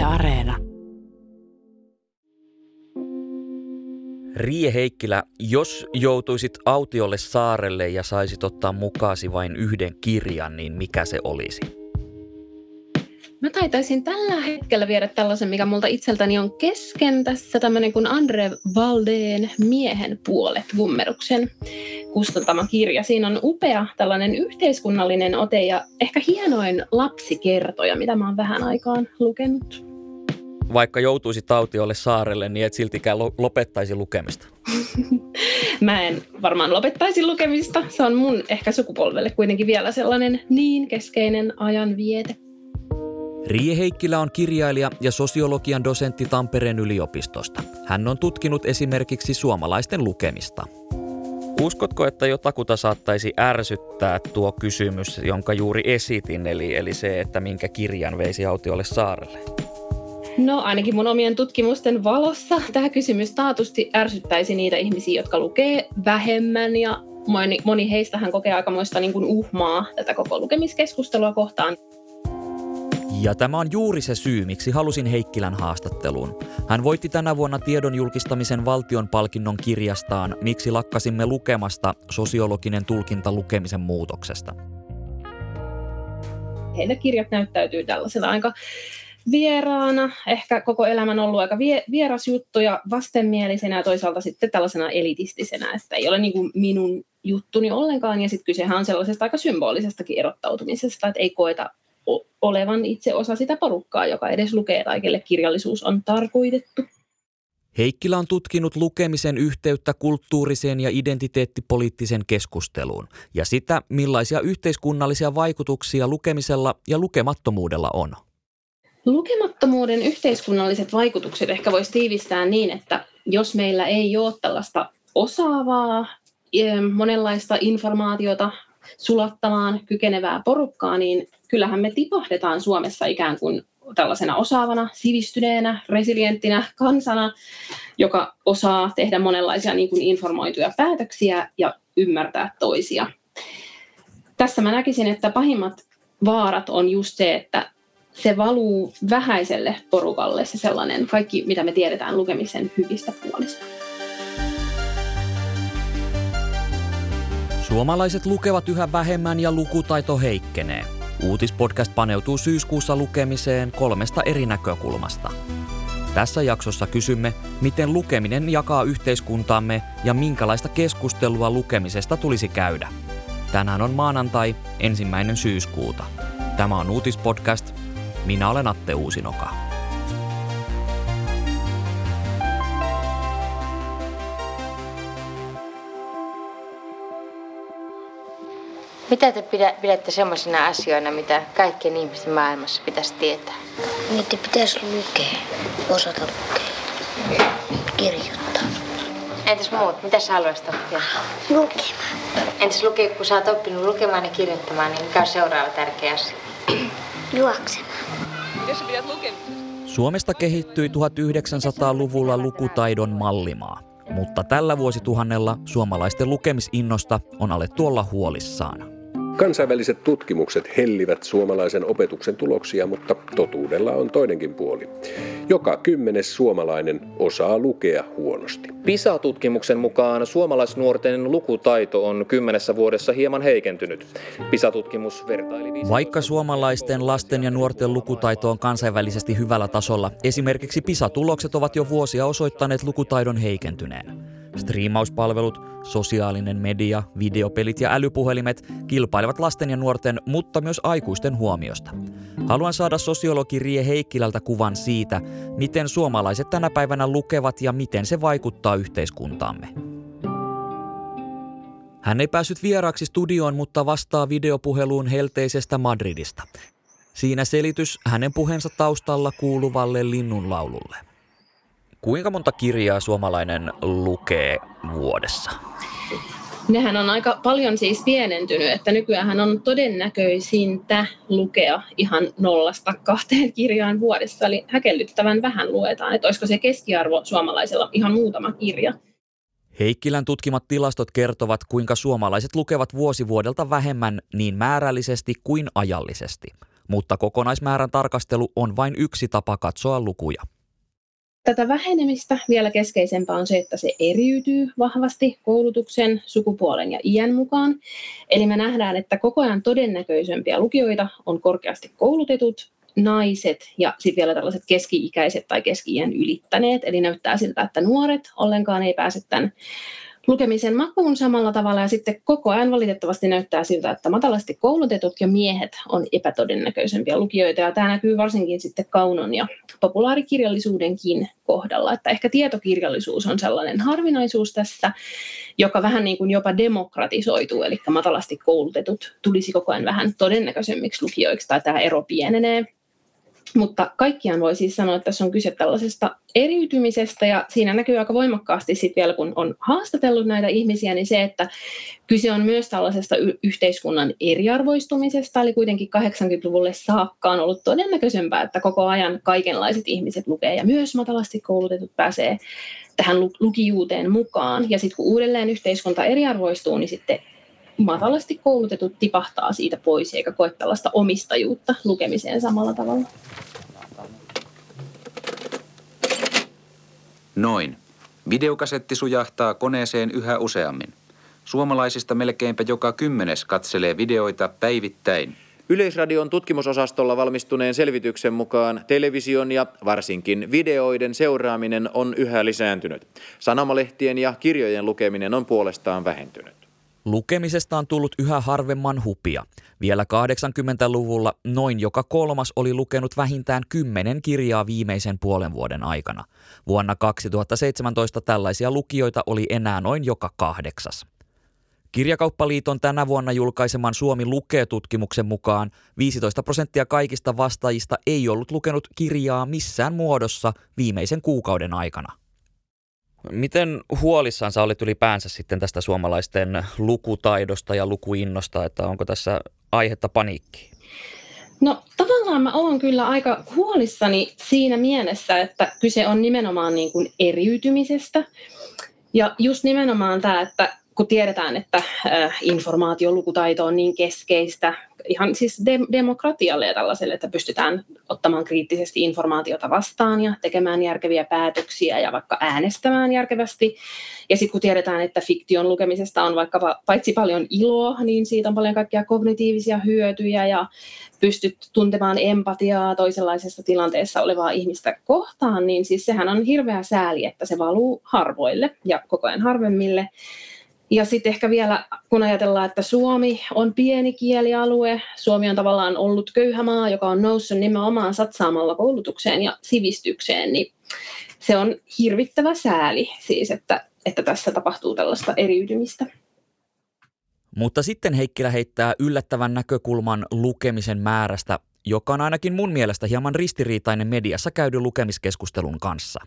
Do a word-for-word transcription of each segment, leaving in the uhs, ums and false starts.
Areena. Riie Heikkilä, jos joutuisit autiolle saarelle ja saisit ottaa mukaasi vain yhden kirjan, niin mikä se olisi? Mä taitaisin tällä hetkellä viedä tällaisen, mikä multa itseltäni on kesken tässä, tämmöinen kuin Andre Valdeen Miehen puolet Gummeruksen kustantama kirja. Siinä on upea tällainen yhteiskunnallinen ote ja ehkä hienoin lapsikertoja, mitä mä oon vähän aikaan lukenut. Vaikka joutuisit autiolle saarelle, niin et siltikään lopettaisi lukemista. Mä en varmaan lopettaisi lukemista. Se on mun ehkä sukupolvelle kuitenkin vielä sellainen niin keskeinen ajanviete. Riie Heikkilä on kirjailija ja sosiologian dosentti Tampereen yliopistosta. Hän on tutkinut esimerkiksi suomalaisten lukemista. Uskotko, että jotakuta saattaisi ärsyttää tuo kysymys, jonka juuri esitin, eli, eli se, että minkä kirjan veisi autiolle saarelle? No ainakin mun omien tutkimusten valossa tämä kysymys taatusti ärsyttäisi niitä ihmisiä, jotka lukee vähemmän ja moni, moni heistähän kokee aikamoista niin kuin uhmaa tätä koko lukemiskeskustelua kohtaan. Ja tämä on juuri se syy, miksi halusin Heikkilän haastatteluun. Hän voitti tänä vuonna tiedon julkistamisen valtion palkinnon kirjastaan Miksi lakkasimme lukemasta, sosiologinen tulkinta lukemisen muutoksesta. Heidän kirjat näyttäytyy tällaisena aika vieraana, ehkä koko elämän ollut aika vie, vieras juttu ja vastenmielisenä ja toisaalta sitten tällaisena elitistisenä, että ei ole niin kuin minun juttuni ollenkaan. Ja sitten kysehän on sellaisesta aika symbolisestakin erottautumisesta, että ei koeta olevan itse osa sitä porukkaa, joka edes lukee tai kelle kirjallisuus on tarkoitettu. Heikkilä on tutkinut lukemisen yhteyttä kulttuuriseen ja identiteettipoliittiseen keskusteluun ja sitä, millaisia yhteiskunnallisia vaikutuksia lukemisella ja lukemattomuudella on. Lukemattomuuden yhteiskunnalliset vaikutukset ehkä voisi tiivistää niin, että jos meillä ei ole tällaista osaavaa, monenlaista informaatiota sulattamaan kykenevää porukkaa, niin kyllähän me tipahdetaan Suomessa ikään kuin tällaisena osaavana, sivistyneenä, resilienttinä kansana, joka osaa tehdä monenlaisia niin kuin informoituja päätöksiä ja ymmärtää toisia. Tässä mä näkisin, että pahimmat vaarat on just se, että se valuu vähäiselle porukalle, se sellainen kaikki, mitä me tiedetään lukemisen hyvistä puolista. Suomalaiset lukevat yhä vähemmän ja lukutaito heikkenee. Uutispodcast paneutuu syyskuussa lukemiseen kolmesta eri näkökulmasta. Tässä jaksossa kysymme, miten lukeminen jakaa yhteiskuntaamme ja minkälaista keskustelua lukemisesta tulisi käydä. Tänään on maanantai, ensimmäinen syyskuuta. Tämä on Uutispodcast. Minä olen Atte Uusinoka. Mitä te pidätte semmoisina asioina, mitä kaikkien ihmisten maailmassa pitäisi tietää? Niitä pitäisi lukea, osata lukea, kirjoittaa. Entäs muut? Mitä sä haluaisit oppia? Lukemaan. Entäs luke, kun sä oot oppinut lukemaan ja kirjoittamaan, niin mikä on seuraava tärkeä asia? Juoksemaan. Jos sä pidät lukemisesta. Suomesta kehittyi tuhatyhdeksänsataaluvulla lukutaidon mallimaa, mutta tällä vuosituhannella suomalaisten lukemisinnosta on alettu olla huolissaan. Kansainväliset tutkimukset hellivät suomalaisen opetuksen tuloksia, mutta totuudella on toinenkin puoli. Joka kymmenes suomalainen osaa lukea huonosti. PISA-tutkimuksen mukaan suomalaisnuorten lukutaito on kymmenessä vuodessa hieman heikentynyt. PISA-tutkimus vertaili... Vaikka suomalaisten lasten ja nuorten lukutaito on kansainvälisesti hyvällä tasolla, esimerkiksi PISA-tulokset ovat jo vuosia osoittaneet lukutaidon heikentyneen. Striimauspalvelut, sosiaalinen media, videopelit ja älypuhelimet kilpailevat lasten ja nuorten, mutta myös aikuisten huomiosta. Haluan saada sosiologi Riie Heikkilältä kuvan siitä, miten suomalaiset tänä päivänä lukevat ja miten se vaikuttaa yhteiskuntaamme. Hän ei päässyt vieraaksi studioon, mutta vastaa videopuheluun helteisestä Madridista. Siinä selitys hänen puheensa taustalla kuuluvalle linnunlaululle. Kuinka monta kirjaa suomalainen lukee vuodessa? Nehän on aika paljon siis pienentynyt, että nykyään on todennäköisintä lukea ihan nollasta kahteen kirjaan vuodessa. Eli häkellyttävän vähän luetaan, että olisiko se keskiarvo suomalaisella ihan muutama kirja. Heikkilän tutkimat tilastot kertovat, kuinka suomalaiset lukevat vuosi vuodelta vähemmän niin määrällisesti kuin ajallisesti. Mutta kokonaismäärän tarkastelu on vain yksi tapa katsoa lukuja. Tätä vähenemistä vielä keskeisempää on se, että se eriytyy vahvasti koulutuksen, sukupuolen ja iän mukaan. Eli me nähdään, että koko ajan todennäköisempiä lukijoita on korkeasti koulutetut, naiset ja sitten vielä tällaiset keski-ikäiset tai keski-iän ylittäneet. Eli näyttää siltä, että nuoret ollenkaan ei pääse tämän lukemisen makuun samalla tavalla, ja sitten koko ajan valitettavasti näyttää siltä, että matalasti koulutetut ja miehet on epätodennäköisempiä lukijoita, ja tämä näkyy varsinkin sitten kaunon ja populaarikirjallisuudenkin kohdalla, että ehkä tietokirjallisuus on sellainen harvinaisuus tässä, joka vähän niin kuin jopa demokratisoituu, eli matalasti koulutetut tulisi koko ajan vähän todennäköisemmiksi lukijoiksi, tai tämä ero pienenee. Mutta kaikkiaan voi siis sanoa, että tässä on kyse tällaisesta eriytymisestä, ja siinä näkyy aika voimakkaasti sitten vielä, kun on haastatellut näitä ihmisiä, niin se, että kyse on myös tällaisesta y- yhteiskunnan eriarvoistumisesta, eli kuitenkin kahdeksankymmentäluvulle saakka on ollut todennäköisempää, että koko ajan kaikenlaiset ihmiset lukee, ja myös matalasti koulutetut pääsee tähän lukijuuteen mukaan, ja sitten kun uudelleen yhteiskunta eriarvoistuu, niin sitten matalasti koulutetut tipahtaa siitä pois, eikä koe tällaista omistajuutta lukemiseen samalla tavalla. Noin. Videokasetti sujahtaa koneeseen yhä useammin. Suomalaisista melkeinpä joka kymmenes katselee videoita päivittäin. Yleisradion tutkimusosastolla valmistuneen selvityksen mukaan television ja varsinkin videoiden seuraaminen on yhä lisääntynyt. Sanomalehtien ja kirjojen lukeminen on puolestaan vähentynyt. Lukemisesta on tullut yhä harvemman hupia. Vielä kahdeksankymmentäluvulla noin joka kolmas oli lukenut vähintään kymmenen kirjaa viimeisen puolen vuoden aikana. Vuonna kaksituhattaseitsemäntoista tällaisia lukijoita oli enää noin joka kahdeksas. Kirjakauppaliiton tänä vuonna julkaiseman Suomi lukee-tutkimuksen mukaan viisitoista prosenttia kaikista vastaajista ei ollut lukenut kirjaa missään muodossa viimeisen kuukauden aikana. Miten huolissaan sä olet ylipäänsä sitten tästä suomalaisten lukutaidosta ja lukuinnosta, että onko tässä aihetta paniikkiin? No tavallaan mä oon kyllä aika huolissani siinä mielessä, että kyse on nimenomaan niin kuin eriytymisestä. Ja just nimenomaan tämä, että kun tiedetään, että informaatiolukutaito on niin keskeistä, ihan siis de- demokratialle ja tällaiselle, että pystytään ottamaan kriittisesti informaatiota vastaan ja tekemään järkeviä päätöksiä ja vaikka äänestämään järkevästi. Ja sitten kun tiedetään, että fiktion lukemisesta on vaikka paitsi paljon iloa, niin siitä on paljon kaikkia kognitiivisia hyötyjä ja pystyt tuntemaan empatiaa toisenlaisessa tilanteessa olevaa ihmistä kohtaan, niin siis sehän on hirveä sääli, että se valuu harvoille ja koko ajan harvemmille. Ja sitten ehkä vielä, kun ajatellaan, että Suomi on pieni kielialue, Suomi on tavallaan ollut köyhä maa, joka on noussut nimenomaan satsaamalla koulutukseen ja sivistykseen, niin se on hirvittävä sääli siis, että, että tässä tapahtuu tällaista eriytymistä. Mutta sitten Heikkilä heittää yllättävän näkökulman lukemisen määrästä, joka on ainakin mun mielestä hieman ristiriitainen mediassa käydyn lukemiskeskustelun kanssa.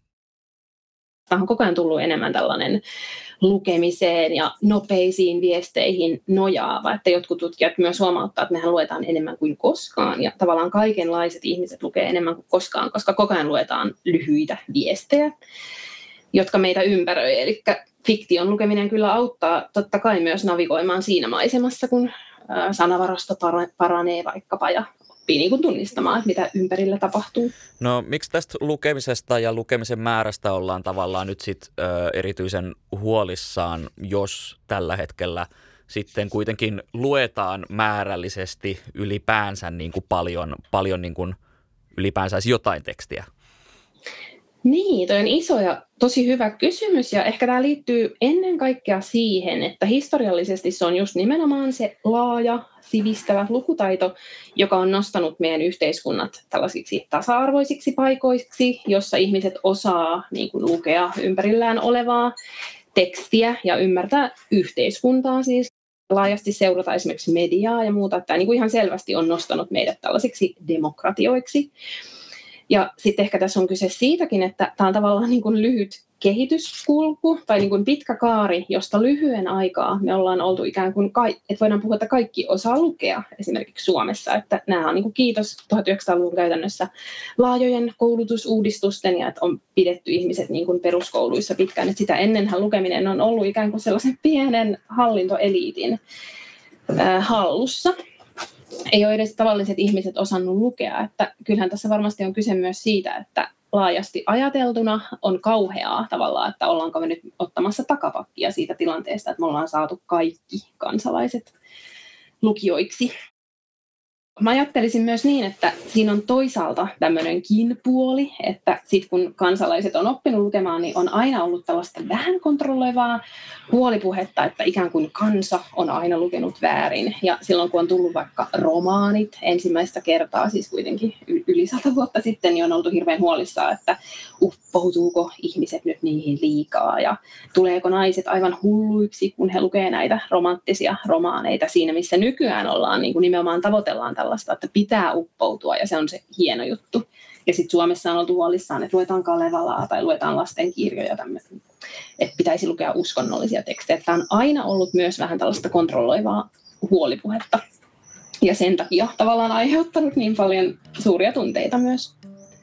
Tämä on koko ajan tullut enemmän tällainen lukemiseen ja nopeisiin viesteihin nojaava, että jotkut tutkijat myös huomauttaa, että mehän luetaan enemmän kuin koskaan ja tavallaan kaikenlaiset ihmiset lukee enemmän kuin koskaan, koska koko ajan luetaan lyhyitä viestejä, jotka meitä ympäröi. Eli fiktion lukeminen kyllä auttaa totta kai myös navigoimaan siinä maisemassa, kun sanavarasto paranee vaikkapa ja oppii niin kuin tunnistamaan, että mitä ympärillä tapahtuu. No miksi tästä lukemisesta ja lukemisen määrästä ollaan tavallaan nyt sit, ö, erityisen huolissaan, jos tällä hetkellä sitten kuitenkin luetaan määrällisesti ylipäänsä niin kuin paljon, paljon niin kuin ylipäänsä jotain tekstiä? Niin, toi on iso ja tosi hyvä kysymys ja ehkä tämä liittyy ennen kaikkea siihen, että historiallisesti se on just nimenomaan se laaja, sivistävä lukutaito, joka on nostanut meidän yhteiskunnat tällaisiksi tasa-arvoisiksi paikoiksi, jossa ihmiset osaa niin kuin lukea ympärillään olevaa tekstiä ja ymmärtää yhteiskuntaa siis. Laajasti seurata esimerkiksi mediaa ja muuta, että tämä niin kuin ihan selvästi on nostanut meidät tällaisiksi demokratioiksi. Ja sitten ehkä tässä on kyse siitäkin, että tämä on tavallaan niin kuin lyhyt kehityskulku tai niin kuin pitkä kaari, josta lyhyen aikaa me ollaan oltu ikään kuin, että voidaan puhua, että kaikki osaa lukea esimerkiksi Suomessa. Että nämä on niin kuin kiitos tuhatyhdeksänsataaluvun käytännössä laajojen koulutusuudistusten ja että on pidetty ihmiset niin kuin peruskouluissa pitkään. Että sitä ennenhän lukeminen on ollut ikään kuin sellaisen pienen hallintoeliitin äh, hallussa. ei ole edes tavalliset ihmiset osannut lukea. Että kyllähän tässä varmasti on kyse myös siitä, että laajasti ajateltuna on kauheaa tavallaan, että ollaanko me nyt ottamassa takapakkia siitä tilanteesta, että me ollaan saatu kaikki kansalaiset lukijoiksi. Mä ajattelisin myös niin, että siinä on toisaalta tämmöinenkin puoli, että sit kun kansalaiset on oppinut lukemaan, niin on aina ollut tällaista vähän kontrolloivaa huolipuhetta, että ikään kuin kansa on aina lukenut väärin. Ja silloin kun on tullut vaikka romaanit ensimmäistä kertaa, siis kuitenkin yli sata vuotta sitten, niin on oltu hirveän huolissaan, että uppoutuuko ihmiset nyt niihin liikaa ja tuleeko naiset aivan hulluiksi, kun he lukee näitä romanttisia romaaneita siinä, missä nykyään ollaan, niin kuin nimenomaan tavoitellaan tällaista, että pitää uppoutua ja se on se hieno juttu. Ja sitten Suomessa on oltu huolissaan, että luetaan Kalevalaa tai luetaan lastenkirjoja, että pitäisi lukea uskonnollisia tekstejä. Tämä on aina ollut myös vähän tällaista kontrolloivaa huolipuhetta ja sen takia tavallaan aiheuttanut niin paljon suuria tunteita myös.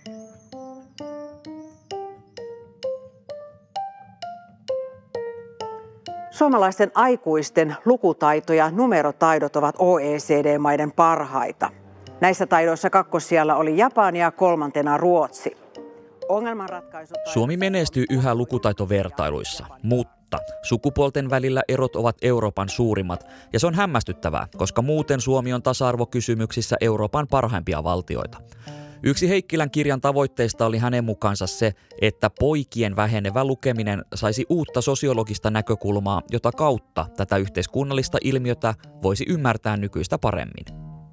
Suomalaisten aikuisten lukutaito ja numerotaidot ovat O E C D-maiden parhaita. Näissä taidoissa kakkossijalla oli Japani ja kolmantena Ruotsi. Suomi menestyy yhä lukutaitovertailuissa, mutta sukupuolten välillä erot ovat Euroopan suurimmat, ja se on hämmästyttävää, koska muuten Suomi on tasa-arvokysymyksissä Euroopan parhaimpia valtioita. Yksi Heikkilän kirjan tavoitteista oli hänen mukaansa se, että poikien vähenevä lukeminen saisi uutta sosiologista näkökulmaa, jota kautta tätä yhteiskunnallista ilmiötä voisi ymmärtää nykyistä paremmin.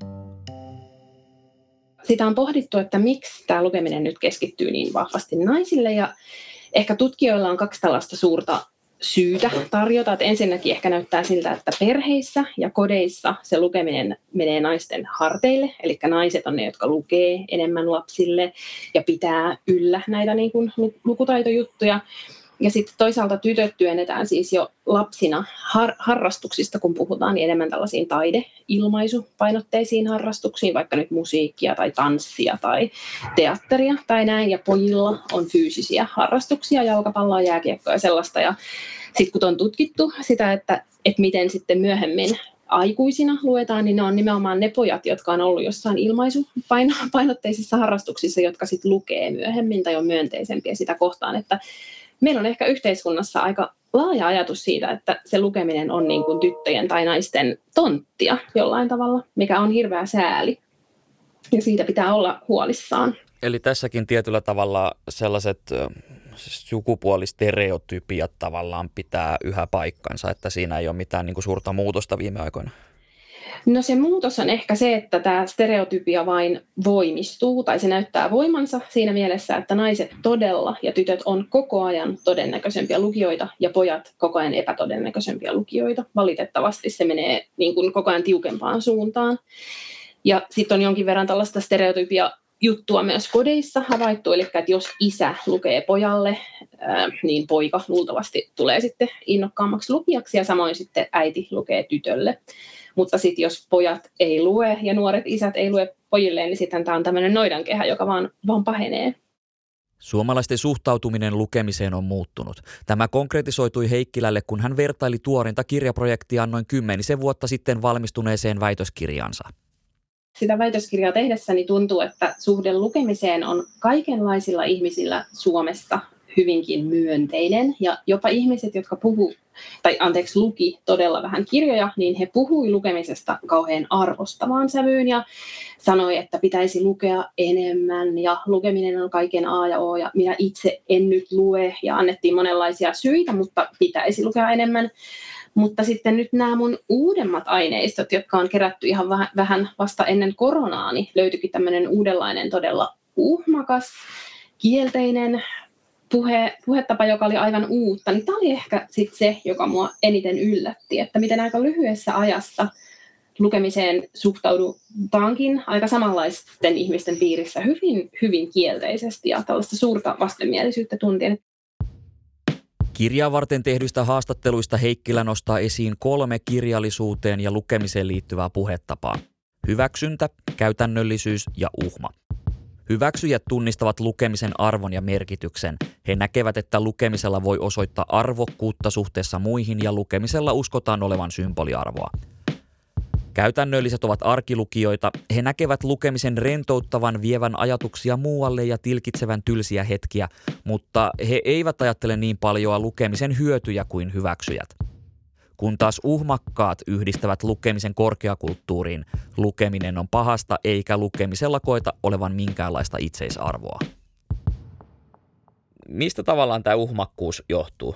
Sitä on pohdittu, että miksi tämä lukeminen nyt keskittyy niin vahvasti naisille, ja ehkä tutkijoilla on kaksi tällaista suurta syytä tarjota. Että ensinnäkin ehkä näyttää siltä, että perheissä ja kodeissa se lukeminen menee naisten harteille, eli naiset on ne, jotka lukee enemmän lapsille ja pitää yllä näitä niin kuin lukutaitojuttuja. Ja sitten toisaalta tytöt työnnetään siis jo lapsina har- harrastuksista, kun puhutaan, niin enemmän tällaisiin taide-ilmaisupainotteisiin harrastuksiin, vaikka nyt musiikkia tai tanssia tai teatteria tai näin. Ja pojilla on fyysisiä harrastuksia, jalkapalloa, jääkiekkoa ja sellaista. Ja sitten kun on tutkittu sitä, että, että miten sitten myöhemmin aikuisina luetaan, niin ne on nimenomaan ne pojat, jotka on ollut jossain ilmaisupainotteisissa harrastuksissa, jotka sitten lukee myöhemmin tai on myönteisempiä sitä kohtaan, että meillä on ehkä yhteiskunnassa aika laaja ajatus siitä, että se lukeminen on niin kuin tyttöjen tai naisten tonttia jollain tavalla, mikä on hirveä sääli. Ja siitä pitää olla huolissaan. Eli tässäkin tietyllä tavalla sellaiset sukupuolistereotypiat tavallaan pitää yhä paikkansa, että siinä ei ole mitään niin kuin suurta muutosta viime aikoina. No se muutos on ehkä se, että tämä stereotypia vain voimistuu, tai se näyttää voimansa siinä mielessä, että naiset todella ja tytöt on koko ajan todennäköisempiä lukijoita ja pojat koko ajan epätodennäköisempiä lukijoita. Valitettavasti se menee niin kuin koko ajan tiukempaan suuntaan. Ja sitten on jonkin verran tällaista stereotypia juttua myös kodeissa havaittu, eli että jos isä lukee pojalle, niin poika luultavasti tulee sitten innokkaammaksi lukijaksi ja samoin sitten äiti lukee tytölle. Mutta sitten jos pojat ei lue ja nuoret isät ei lue pojilleen, niin sitten tämä on tämmöinen noidankehä, joka vaan, vaan pahenee. Suomalaisten suhtautuminen lukemiseen on muuttunut. Tämä konkretisoitui Heikkilälle, kun hän vertaili tuorinta kirjaprojektiaan noin kymmenisen vuotta sitten valmistuneeseen väitöskirjansa. Sitä väitöskirjaa tehdessäni tuntuu, että suhde lukemiseen on kaikenlaisilla ihmisillä Suomessa hyvinkin myönteinen. Ja jopa ihmiset, jotka puhuu, tai anteeksi luki todella vähän kirjoja, niin he puhui lukemisesta kauhean arvostavaan sävyyn ja sanoi, että pitäisi lukea enemmän ja lukeminen on kaiken A ja O ja minä itse en nyt lue ja annettiin monenlaisia syitä, mutta pitäisi lukea enemmän. Mutta sitten nyt nämä mun uudemmat aineistot, jotka on kerätty ihan vähän vasta ennen koronaa, niin löytyikin tämmöinen uudenlainen todella uhmakas, kielteinen puhe, puhetapa, joka oli aivan uutta. Niin tämä oli ehkä sit se, joka mua eniten yllätti, että miten aika lyhyessä ajassa lukemiseen suhtaudutaankin aika samanlaisten ihmisten piirissä hyvin, hyvin kielteisesti ja tällaista suurta vastenmielisyyttä tuntien. Kirjaa varten tehdyistä haastatteluista Heikkilä nostaa esiin kolme kirjallisuuteen ja lukemiseen liittyvää puhetapaa. Hyväksyntä, käytännöllisyys ja uhma. Hyväksyjät tunnistavat lukemisen arvon ja merkityksen. He näkevät, että lukemisella voi osoittaa arvokkuutta suhteessa muihin ja lukemisella uskotaan olevan symboliarvoa. Käytännölliset ovat arkilukijoita. He näkevät lukemisen rentouttavan, vievän ajatuksia muualle ja tilkitsevän tylsiä hetkiä, mutta he eivät ajattele niin paljoa lukemisen hyötyjä kuin hyväksyjät. Kun taas uhmakkaat yhdistävät lukemisen korkeakulttuuriin, lukeminen on pahasta eikä lukemisella koeta olevan minkäänlaista itseisarvoa. Mistä tavallaan tämä uhmakkuus johtuu?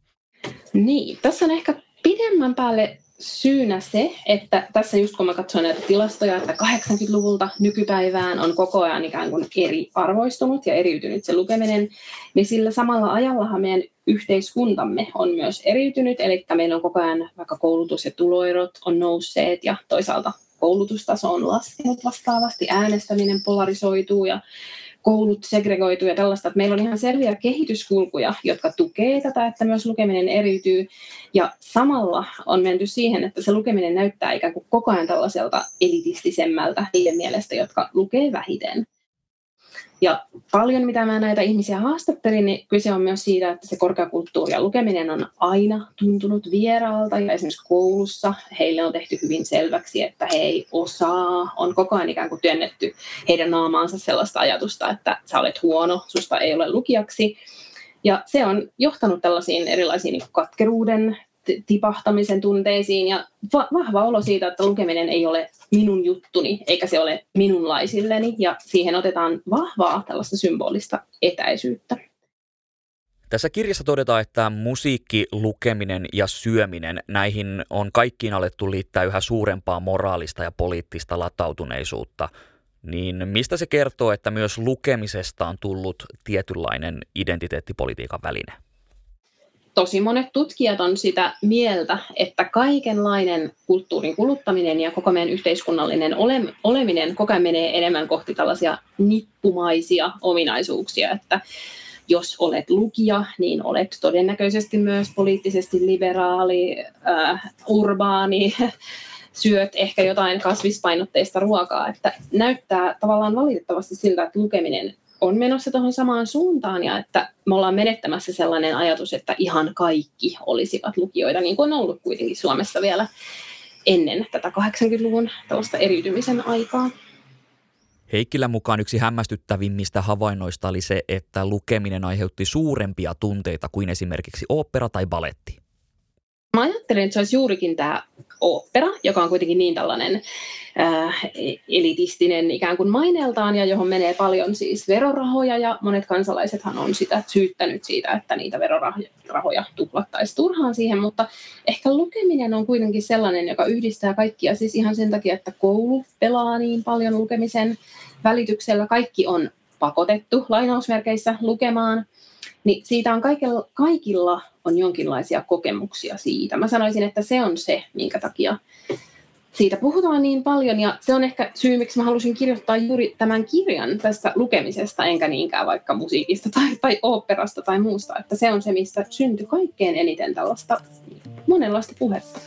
Niin, tässä on ehkä pidemmän päälle syynä se, että tässä just kun mä katsoin näitä tilastoja, että kahdeksankymmentäluvulta nykypäivään on koko ajan ikään kuin eriarvoistunut ja eriytynyt se lukeminen, niin sillä samalla ajallahan meidän yhteiskuntamme on myös eriytynyt, eli meillä on koko ajan vaikka koulutus- ja tuloerot on nousseet ja toisaalta koulutustaso on laskenut vastaavasti, äänestäminen polarisoituu ja koulut segregoituu ja tällaista, että meillä on ihan selviä kehityskulkuja, jotka tukee tätä, että myös lukeminen eriytyy. Ja samalla on menty siihen, että se lukeminen näyttää ikään kuin koko ajan tällaiselta elitistisemmältä niiden mielestä, jotka lukee vähiten. Ja paljon, mitä mä näitä ihmisiä haastattelin, niin kyse on myös siitä, että se korkeakulttuuri ja lukeminen on aina tuntunut vieraalta. Ja esimerkiksi koulussa heille on tehty hyvin selväksi, että he ei osaa. On koko ajan ikään kuin työnnetty heidän naamaansa sellaista ajatusta, että sä olet huono, susta ei ole lukijaksi. Ja se on johtanut tällaisiin erilaisiin niin kuin katkeruuden, tipahtamisen tunteisiin ja va- vahva olo siitä, että lukeminen ei ole minun juttuni, eikä se ole minunlaisilleni, ja siihen otetaan vahvaa tällaista symbolista etäisyyttä. Tässä kirjassa todetaan, että musiikki, lukeminen ja syöminen, näihin on kaikkiin alettu liittää yhä suurempaa moraalista ja poliittista latautuneisuutta. Niin mistä se kertoo, että myös lukemisesta on tullut tietynlainen identiteettipolitiikan väline? Tosi monet tutkijat on sitä mieltä, että kaikenlainen kulttuurin kuluttaminen ja koko meidän yhteiskunnallinen ole- oleminen koko ajan menee enemmän kohti tällaisia nippumaisia ominaisuuksia, että jos olet lukija, niin olet todennäköisesti myös poliittisesti liberaali, äh, urbaani, syöt ehkä jotain kasvispainotteista ruokaa, että näyttää tavallaan valitettavasti siltä, että lukeminen on menossa tuohon samaan suuntaan ja että me ollaan menettämässä sellainen ajatus, että ihan kaikki olisivat lukijoita, niin kuin on ollut kuitenkin Suomessa vielä ennen tätä kahdeksankymmentäluvun tällaista eriytymisen aikaa. Heikkilän mukaan yksi hämmästyttävimmistä havainnoista oli se, että lukeminen aiheutti suurempia tunteita kuin esimerkiksi ooppera tai baletti. Mä ajattelin, että se olisi juurikin tämä ooppera, joka on kuitenkin niin tällainen äh, elitistinen ikään kuin maineeltaan ja johon menee paljon siis verorahoja ja monet kansalaisethan on sitä syyttänyt siitä, että niitä verorahoja tuhlattaisiin turhaan siihen, mutta ehkä lukeminen on kuitenkin sellainen, joka yhdistää kaikkia siis ihan sen takia, että koulu pelaa niin paljon lukemisen välityksellä, kaikki on pakotettu lainausmerkeissä lukemaan. Niin siitä on kaikilla, kaikilla on jonkinlaisia kokemuksia siitä. Mä sanoisin, että se on se, minkä takia siitä puhutaan niin paljon. Ja se on ehkä syy, miksi mä halusin kirjoittaa juuri tämän kirjan tästä lukemisesta, enkä niinkään vaikka musiikista tai, tai oopperasta tai muusta. Että se on se, mistä syntyi kaikkein eniten tällaista monenlaista puhetta.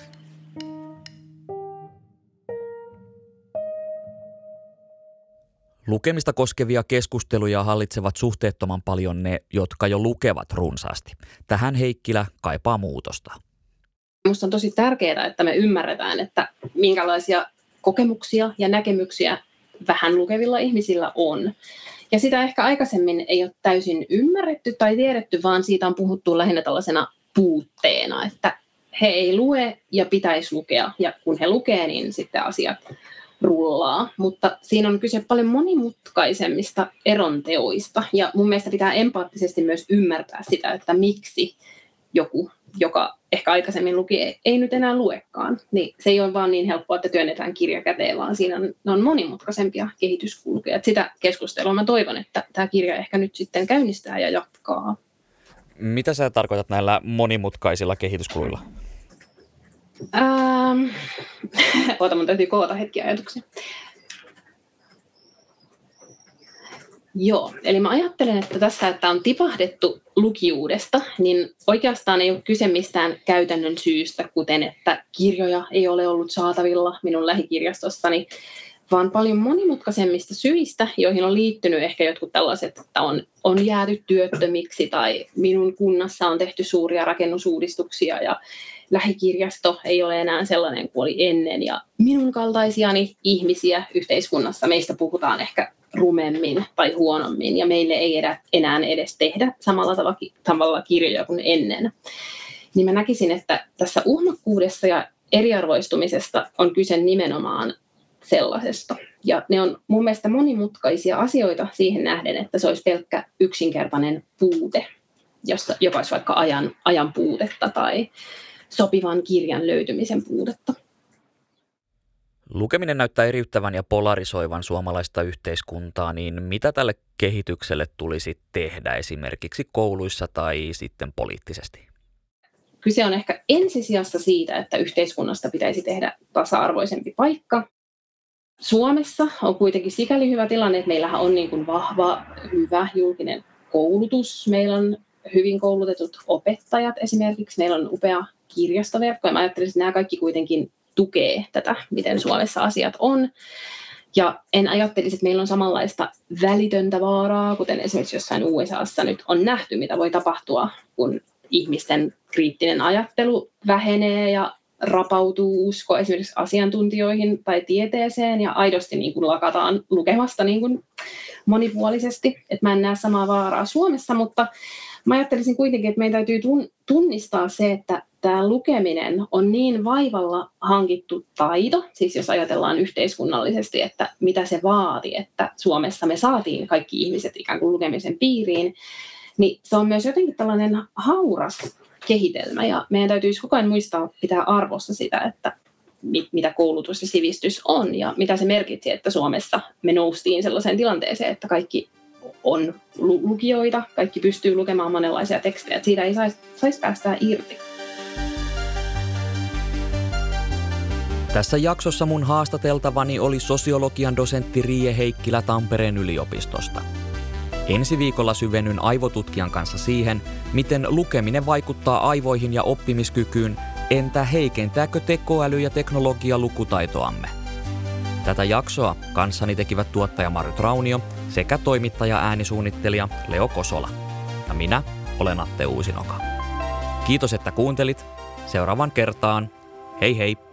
Lukemista koskevia keskusteluja hallitsevat suhteettoman paljon ne, jotka jo lukevat runsaasti. Tähän Heikkilä kaipaa muutosta. Minusta on tosi tärkeää, että me ymmärretään, että minkälaisia kokemuksia ja näkemyksiä vähän lukevilla ihmisillä on. Ja sitä ehkä aikaisemmin ei ole täysin ymmärretty tai tiedetty, vaan siitä on puhuttu lähinnä tällaisena puutteena, että he ei lue ja pitäisi lukea. Ja kun he lukee, niin sitten asiat rullaa, mutta siinä on kyse paljon monimutkaisemmista eronteoista ja mun mielestä pitää empaattisesti myös ymmärtää sitä, että miksi joku, joka ehkä aikaisemmin luki, ei, ei nyt enää luekaan. Niin se ei ole vaan niin helppoa, että työnnetään kirja käteen, vaan siinä on, on monimutkaisempia kehityskulkuja. Et sitä keskustelua mä toivon, että tämä kirja ehkä nyt sitten käynnistää ja jatkaa. Mitä sä tarkoitat näillä monimutkaisilla kehityskuluilla? Ähm, oota, mun täytyy koota hetki ajatuksia. Joo, eli mä ajattelen, että tässä, että on tipahdettu lukijuudesta, niin oikeastaan ei ole kyse mistään käytännön syystä, kuten että kirjoja ei ole ollut saatavilla minun lähikirjastossani, vaan paljon monimutkaisemmista syistä, joihin on liittynyt ehkä jotkut tällaiset, että on, on jääty työttömiksi tai minun kunnassa on tehty suuria rakennusuudistuksia ja lähikirjasto ei ole enää sellainen kuin oli ennen ja minun kaltaisiani ihmisiä yhteiskunnassa meistä puhutaan ehkä rumemmin tai huonommin ja meille ei enää edes tehdä samalla tavalla kirjoja kuin ennen. Niin mä näkisin, että tässä uhmakkuudessa ja eriarvoistumisesta on kyse nimenomaan sellaisesta. Ja ne on mun mielestä monimutkaisia asioita siihen nähden, että se olisi pelkkä yksinkertainen puute, jossa, joka olisi vaikka ajan, ajan puutetta tai sopivan kirjan löytymisen puutetta. Lukeminen näyttää eriyttävän ja polarisoivan suomalaista yhteiskuntaa, niin mitä tälle kehitykselle tulisi tehdä esimerkiksi kouluissa tai sitten poliittisesti? Kyse on ehkä ensisijassa siitä, että yhteiskunnasta pitäisi tehdä tasa-arvoisempi paikka. Suomessa on kuitenkin sikäli hyvä tilanne, että meillähän on niin kuin vahva, hyvä julkinen koulutus. Meillä on hyvin koulutetut opettajat esimerkiksi. Meillä on upea kirjastoverkko ja mä ajattelisin, että nämä kaikki kuitenkin tukee tätä, miten Suomessa asiat on. Ja en ajattelisi, että meillä on samanlaista välitöntä vaaraa, kuten esimerkiksi jossain U S A:ssa nyt on nähty, mitä voi tapahtua, kun ihmisten kriittinen ajattelu vähenee ja rapautuu usko esimerkiksi asiantuntijoihin tai tieteeseen ja aidosti niin kuin lakataan lukemasta niin kuin monipuolisesti. Et mä en näe samaa vaaraa Suomessa, mutta mä ajattelisin kuitenkin, että meidän täytyy tunnistaa se, että tämä lukeminen on niin vaivalla hankittu taito, siis jos ajatellaan yhteiskunnallisesti, että mitä se vaati, että Suomessa me saatiin kaikki ihmiset ikään kuin lukemisen piiriin, niin se on myös jotenkin tällainen hauras kehitelmä ja meidän täytyisi koko ajan muistaa pitää arvossa sitä, että mit, mitä koulutus ja sivistys on ja mitä se merkitsi, että Suomessa me noustiin sellaiseen tilanteeseen, että kaikki on lukijoita, kaikki pystyy lukemaan monenlaisia tekstejä, että siitä ei saisi sais päästää irti. Tässä jaksossa mun haastateltavani oli sosiologian dosentti Riie Heikkilä Tampereen yliopistosta. Ensi viikolla syvennyn aivotutkijan kanssa siihen, miten lukeminen vaikuttaa aivoihin ja oppimiskykyyn, entä heikentääkö tekoäly ja teknologia lukutaitoamme. Tätä jaksoa kanssani tekivät tuottaja Marjut Raunio sekä toimittaja äänisuunnittelija Leo Kosola. Ja minä olen Atte Uusinoka. Kiitos, että kuuntelit. Seuraavan kertaan. Hei hei!